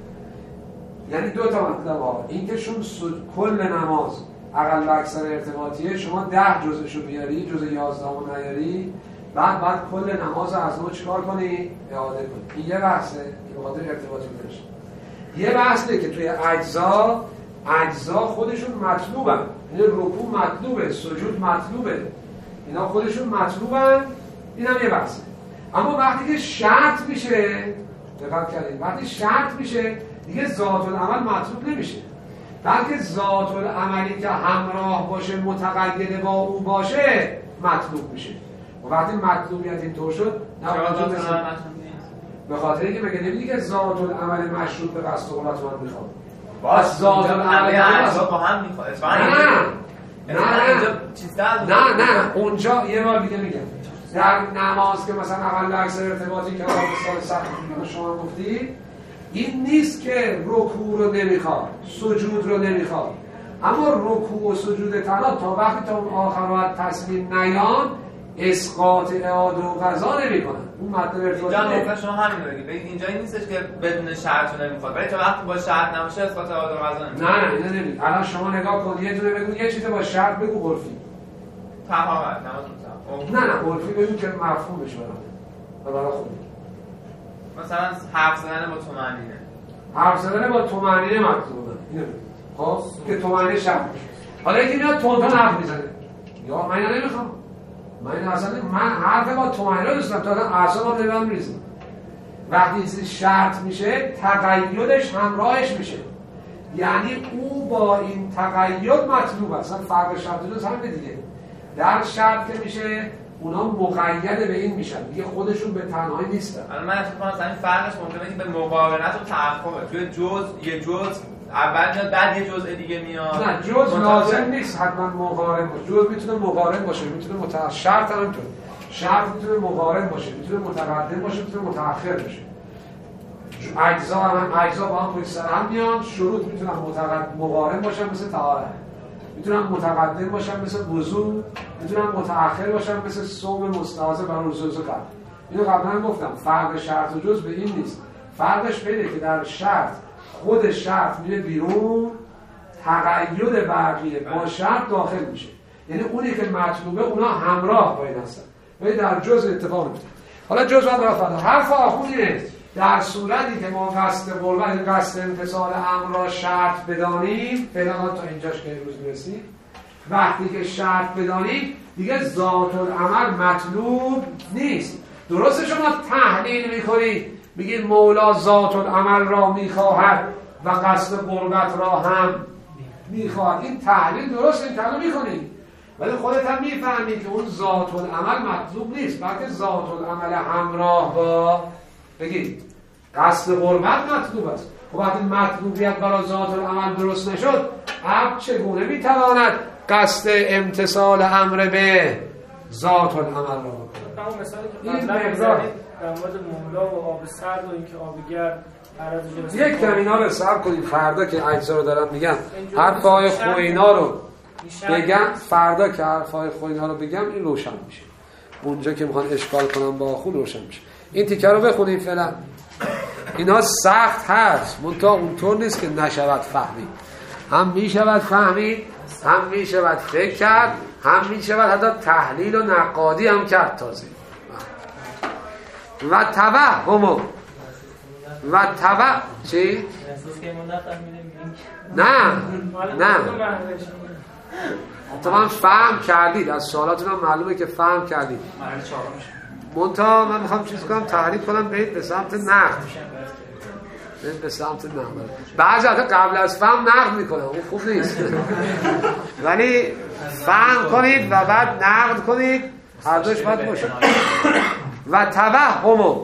یعنی دو تا مطلب ها، این که شون سد... کل نماز اقل اکثر ارتباطیه، شما ده جزءشو بیاری، جزء یازده رو نیاری، بعد بعد کل نماز از نو چیکار کنی؟ اعاده کنی. این یه بحثه که بخاطر ارتباطی بشه. یه بحثه که توی اجزا اجزا خودشون مطلوبن. یعنی رکوع مطلوبه، سجود مطلوبه. اینا خودشون مطلوبن. این هم یه بحثه. اما وقتی که شرط میشه، دقت کردید، وقتی شرط میشه دیگه ذات العمل مطلوب نمیشه، بلکه ذات العملی که همراه باشه متقید با او باشه مطلوب میشه. و وقتی مطلوبیت اینطور شد نه مطلوب نیست، به خاطر اینکه مگه نمیگی که ذات العمل مشروط به قصد قربت من میخواد. باز ذات العمل با هم میخواد. نه نه نه نه اونجا یه بار دیگه میگم در نماز که مثلا اقل اکثر ارتباطی که سال سخت شما گفتید، این نیست که رکوع رو نمیخواد، سجود رو نمیخواد، اما رکوع و سجود تنها تا وقتی تا اون آخرات تصمیم نیان اسقاط اعاده و قضا نمیکنن. اون مطلب ارتباطی اینجا شما همین رو بگید. اینجا این نیستش که بدون شرط نمیخواد، ولی تا وقتی با شرط نباشه اسقاط اعاده و قضا نمیکنه. نه نه اینا نمیگه. الان شما نگاه کن، یه دونه بگو یه چیز با شرط بگو عرفی. تماما نه نه عرفی بگو که مفهوم بشه برای برای خود. مثلا حرف زدن با طمأنینه. حرف زدن با طمأنینه مطلوبه. اینو خب که طمأنینه شرط بشه. حالا یکی میاد تون تون حرف میزنه. یا من نمیخوام، من اصلا من حرف با طمأنینه دوست دارم، تا الان اعصابم نمیرم میریزه. وقتی شرط میشه تقیدش همراهش میشه، یعنی او با این تقید مطلوب است. اصلا فرق شرط و جز همین دیگه. در شرط که میشه اونا مقید به این میشن دیگه، خودشون به تنهایی نیستن. الان من فکر کنم مثلا فرقش ممکنه که به مقارنت و تعقبه. توی جز یه جز اول میاد بعد یه جزء دیگه میاد. نه جز لازم نیست حتما مقارن باشه. جز میتونه مقارن باشه، میتونه متأخر. شرط هم اینطوره. شرط میتونه مقارن باشه، میتونه متقدم باشه، میتونه متأخر باشه. اجزا هم اجزا با هم پشت سر هم میان. شروط میتونن متقدم مقارن باشن مثل طهارت، میتونن متقدم باشن مثل وضو، میتونن متأخر باشن مثل صوم مستحاضر برای روزه قبل. اینو قبلا گفتم فرق شرط و جز به این نیست. فرقش بینه که در شرط خود شرط میره بیرون، تقید بقیه با شرط داخل میشه، یعنی اونی که مطلوبه اونا همراه با این هستن، ولی در جز اتفاق میفته. حالا جز بعد رفت حرف آخونیه در صورتی که ما قصد قربت قصد امتثال امر را شرط بدانیم، فعلا تا اینجاش که امروز میرسیم، وقتی که شرط بدانیم دیگه ذات العمل مطلوب نیست. درسته شما تحلیل میکنید میگید مولا ذات العمل را میخواهد و قصد قربت را هم میخواهد، این تحلیل درست این تحلیل میکنید، ولی خودت هم میفهمید که اون ذات العمل مطلوب نیست، بلکه ذات العمل همراه با بگید قصد قربت مطلوب است. خب وقتی مطلوبیت برای ذات العمل درست نشد، عبد چگونه میتواند قصد امتثال امر به ذات العمل را بکنه؟ اون مثالی که قبلا بزنید در مورد مولا و آب سرد و اینکه آب گرم یک کم اینا رو صبر کنید، فردا که اجزا رو دارم میگم حرفای خوینا رو بگم، فردا که حرفای خوینا رو بگم این روشن میشه. اونجا که میخوان اشکال کنم با خود روشن میشه. این تیکه رو بخونید فعلا. اینا سخت هست، منتها اونطور نیست که نشود فهمید. هم میشود فهمید، هم میشود فکر کرد، هم میشود حتی تحلیل و نقادی هم کرد تازه. و توهم و توهم چی؟ نه نه تو هم فهم کردید، از سوالاتون هم معلومه که فهم کردید. منتها من میخوام چیز کنم، تحریف کنم برید به سمت نقد، برید به سمت نقد. بعضی حتی قبل از فهم نقد میکنم، اون خوب نیست ولی فهم کنید و بعد نقد کنید، هر دوش باید باشه. و توهم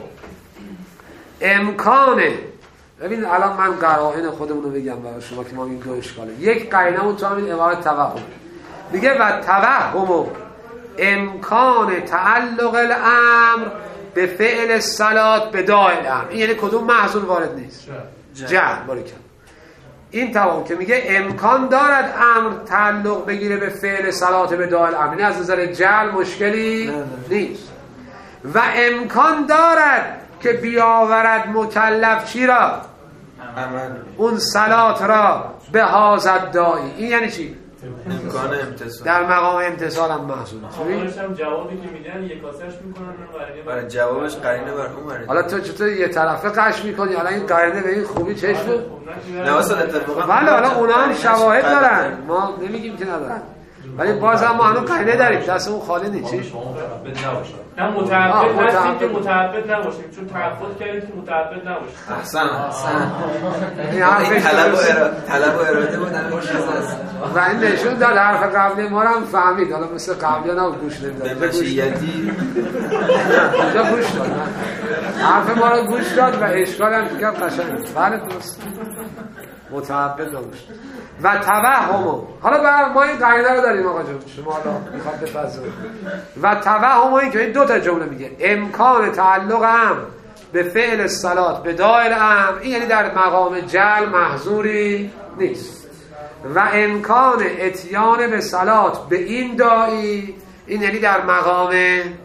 امکانه، ببین الان من قرائن خودمون رو بگم برای شما که ما این دو اشکاله. یک قرینمون تو همین عبارت توهم میگه و توهم امکان تعلق الامر به فعل الصلات به داء الامر. این یعنی کدوم محصول وارد نیست؟ جهل. باریکلا. این توهم که میگه امکان دارد امر تعلق بگیره به فعل صلات به داء الامر، یعنی از نظر جهل مشکلی نیست. و امکان دارد که بیاورد مکلف چی را؟ اون صلات را به حاضر دائی. این یعنی چی؟ امکان امتصال. در مقام امتصال هم محصول. خواهش هم جوابی که میدن یک آسش میکنن برای جوابش قرینه بر اون قرینه. حالا تو چطور یه طرفه قش میکنی؟ حالا این قرینه به این خوبی چشم نه اصلا اتفاقا ولی حالا اونا هم شواهد دارن، ما نمیگیم که ندارن، ولی باز هم ما هنوز قرینه داریم، دستمون خالی نیست. نه متعبد هستیم که متعبد نباشیم، چون تعبد کردیم که متعبد نباشیم. احسن احسن. این طلب و اراده طلب و اراده بود همین چیز است. و این نشون داد حرف قبلی ما رو هم فهمید. حالا مثل قبلی ها نبود گوش نمیداد. به مشیتی اونجا گوش داد. حرف ما رو گوش داد و اشکال هم دیگر قشنگ. بله درست. متعبد نباشید. و توهم، حالا بر ما این قاعده رو داریم آقا جون، شما حالا میخواد بفرمایید. و توهم این که این دو تا جمله میگه امکان تعلق هم به فعل الصلات به داء الامر، این یعنی در مقام جعل محظوری نیست. و امکان اتیان به صلات به این داعی، این یعنی در مقام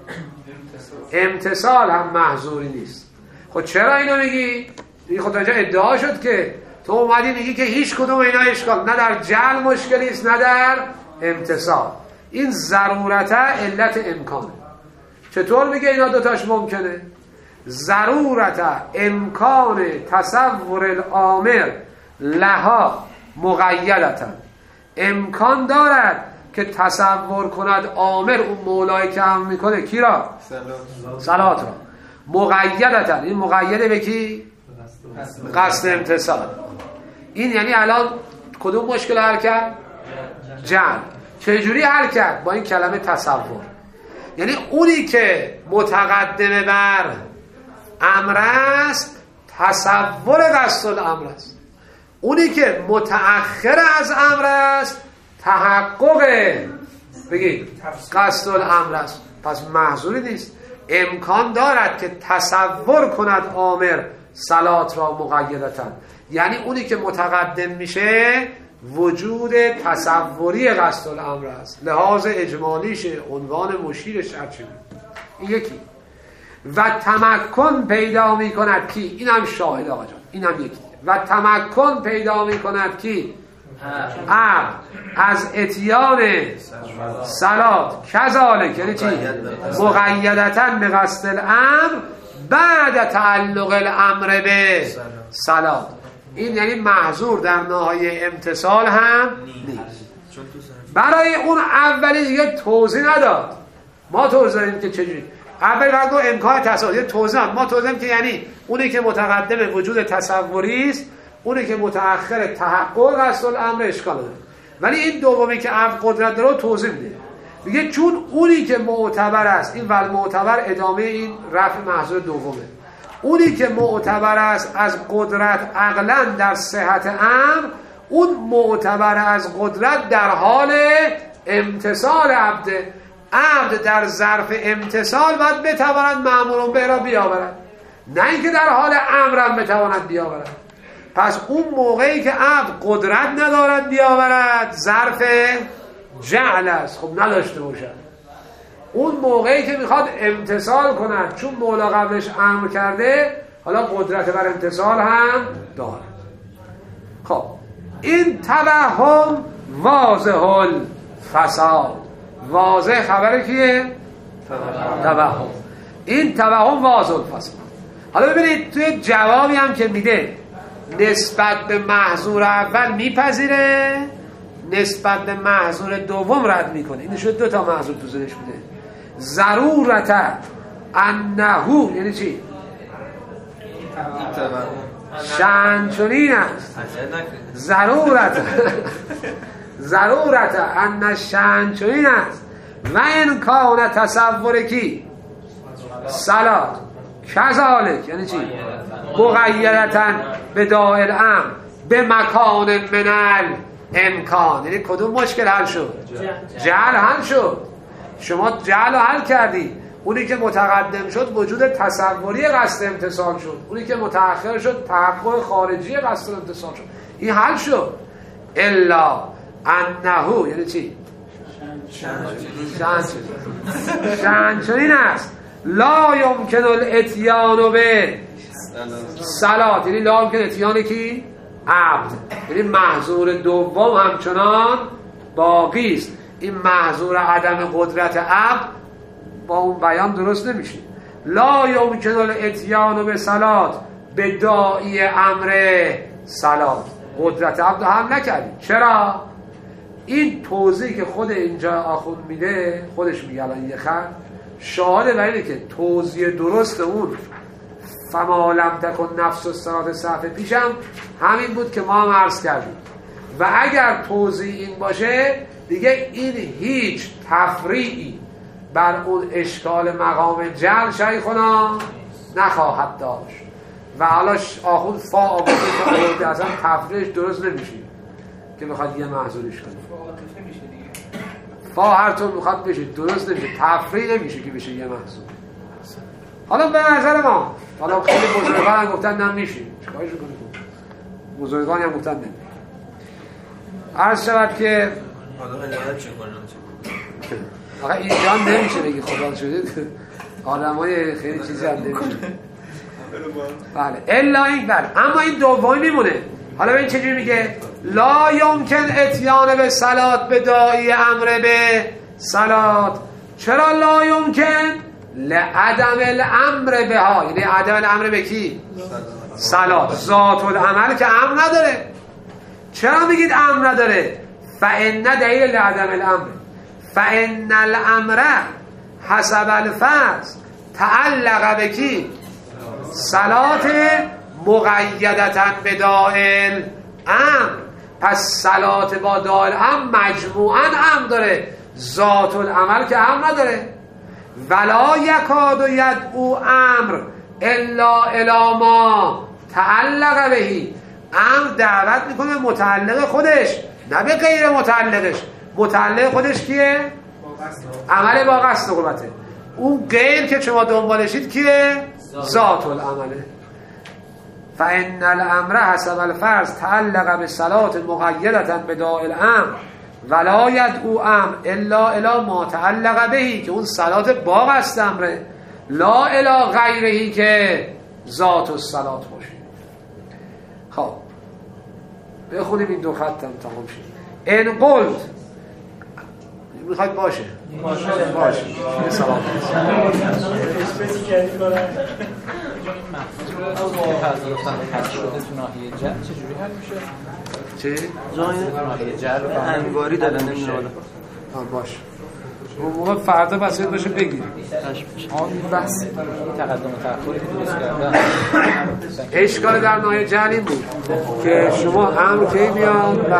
امتصال هم محظوری نیست. خب چرا اینو میگی؟ این خود اینجا ادعا شد که تو اومدی میگی که هیچ کدوم اینا اشکال، نه در جعل مشکلی است نه در امتصال. این ضرورتا علت امکانه. چطور میگه اینا دوتاش ممکنه؟ ضرورتا امکان تصور الامر لها مقیدتا، امکان دارد که تصور کند آمر اون مولایی که هم میکنه کی را؟ صلات را. مقیدتن، این مقیده به کی؟ قصد امتصال. این یعنی الان کدوم مشکل حل کرد؟ جمع. چجوری حل کرد؟ با این کلمه تصور. یعنی اونی که متقدم بر امر است تصور قصد الامر است، اونی که متأخر از امر است تحقق بگید قصد الامر است. پس محظوری نیست، امکان دارد که تصور کند آمر صلات را مقیدتاً، یعنی اونی که متقدم میشه وجود تصوری قصد الامر است، لحاظ اجمالیش، عنوان مشیرش هرچی. این یکی. و تمکن پیدا میکند کی؟ این هم شاهد آقا جان، این هم یکی. و تمکن پیدا میکند کی؟ عبد از اتیان صلات کذالک، یعنی چی؟ مقیدتاً به قصد الامر بعد تعلق الامر به صلات. این یعنی محظور در ناحیه امتصال هم نیست. برای اون اولی دیگه توضیح نداد. ما توضیح دادیم که چجوری. اول بعد گفت امکان تصادف توضیح داد. ما توضیح دادیم که یعنی اونی که متقدم وجود تصوری است، اونی که متأخر تحقق قصد الامر اشکال داره. ولی این دومی که عقل قدرت داره توضیح میده. میگه چون اونی که معتبر است، این ول معتبر ادامه این رفع محظور دومه، اونی که معتبر است از قدرت عقلا در صحت امر، اون معتبر از قدرت در حال امتصال عبد. عبد در ظرف امتصال باید بتواند مأمورون به را بیاورد، نه اینکه در حال امرم بتواند بیاورد. پس اون موقعی که عبد قدرت ندارد بیاورد ظرف جعل است، خب نداشته باشد. اون موقعی که میخواد امتصال کند، چون مولا قبلش امر کرده، حالا قدرت بر امتصال هم دارد. خب این توهم واضح الفساد. واضح خبر کیه؟ توهم. این توهم واضح الفساد. حالا ببینید توی جوابی هم که میده نسبت به محظور اول میپذیره، نسبت به محظور دوم رد میکنه. این شد دو تا محظور تو ذهنش بوده. ضرورت انهو یعنی چی؟ شأن چنین است. ضرورت ضرورت ان شأن چنین است و امکان تصور کی؟ صلات کذالک، یعنی چی؟ مقیدتاً به داء الامر به مکان من امکان. یعنی کدوم مشکل حل شد؟ جعل حل شد. شما جعل رو حل کردی. اونی که متقدم شد وجود تصوری قصد امتصال شد، اونی که متأخر شد تحقق خارجی قصد امتصال شد. این حل شد. الا انهو یعنی چی؟ شأن چنین است لا یمکن الاتیان به صلات، یعنی لا یمکن اتیان کی؟ عبد. یعنی محظور دوم همچنان باقی است. این محظور عدم قدرت عبد با اون بیان درست نمیشه. لا یمکن الاتیان به صلات به داعی امر صلات. قدرت عبد هم نکردیم. چرا؟ این توضیح که خود اینجا آخوند میده، خودش میگه الان یه خط شاهد بر اینه که توضیح درست اون فما لم تکن نفس الصلات صفحه پیشم همین بود که ما هم عرض کردیم. و اگر توضیح این باشه دیگه این هیچ تفریعی بر اون اشکال مقام جعل شیخنا نخواهد داشت. و حالا آخوند فا آورده که اصلا تفریعش درست نمیشه که بخواد یه محضورش کنه. فا هر طور میخواد بشه درست نمیشه، تفریع نمیشه که بشه یه محضور. حالا به نظر ما حالا خیلی بزرگان هم گفتن نمیشه، چیکارش کنیم؟ بزرگان هم گفتن نمیشه. عرض شود که حالا هدایت چه کنم؟ آقا اینجا نمیشه بگی خدا شده، آدمای خیلی چیزی هم نمیشه. بله الا این بله. اما این دومی میمونه. حالا ببین چجوری میگه لا یمکن اتیان به صلات به داعی امر به صلات. چرا لا یمکن؟ لعدم الامر بها، یعنی عدم الامر به کی؟ صلات. ذات العمل که امر نداره. چرا میگید امر نداره؟ فان دلیل لعدم الامر، فان الامر حسب الفرض تعلق به کی؟ صلات مقیدتا به دائل امر. پس صلات با دائل امر مجموعاً امر داره، ذات العمل که امر نداره. ولا یکاد یدعو امر الا الی ما تعلق بهی. امر دعوت میکنه متعلق خودش، نه به غیر متعلقش. متعلق خودش کیه؟ عمل با قصد قربته. اون غیر که شما دنبالشید کیه؟ ذات العمله. فان الامر حسب الفرض تعلق به صلات مقیدتا به داء الامر ولا یدعو امر الا الی ما تعلق بهی، که اون صلات با قصد امره، لا الی غیرهی که ذات الصلات باشه. خب بخونیم این دو خط هم تمام شد. ان قلت میخواید باشه باشه باشه سلام چجوری حل میشه؟ چی؟ ناحیه جر انواری دادن نمیشه. باشه اون موقع فردا بسید باشه بگیریم. آن بس تقدم و تأخری درست کردن. اشکال در ناحیه جر این بود که شما امر کی میاد